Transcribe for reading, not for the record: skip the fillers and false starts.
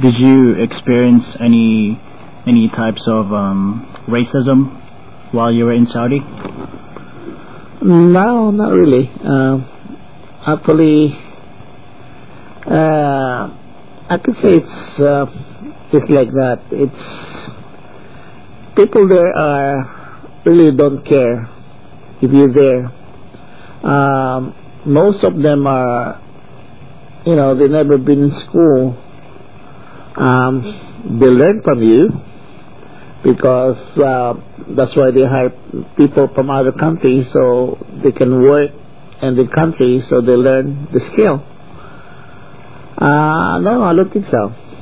Did you experience any types of racism while you were in Saudi? No, not really. Actually, I could say it's like that. It's people there are really don't care if you're there. Most of them are, they never been in school. They learn from you because that's why they hire people from other countries so they can work in the country, so they learn the skill. No, I don't think so.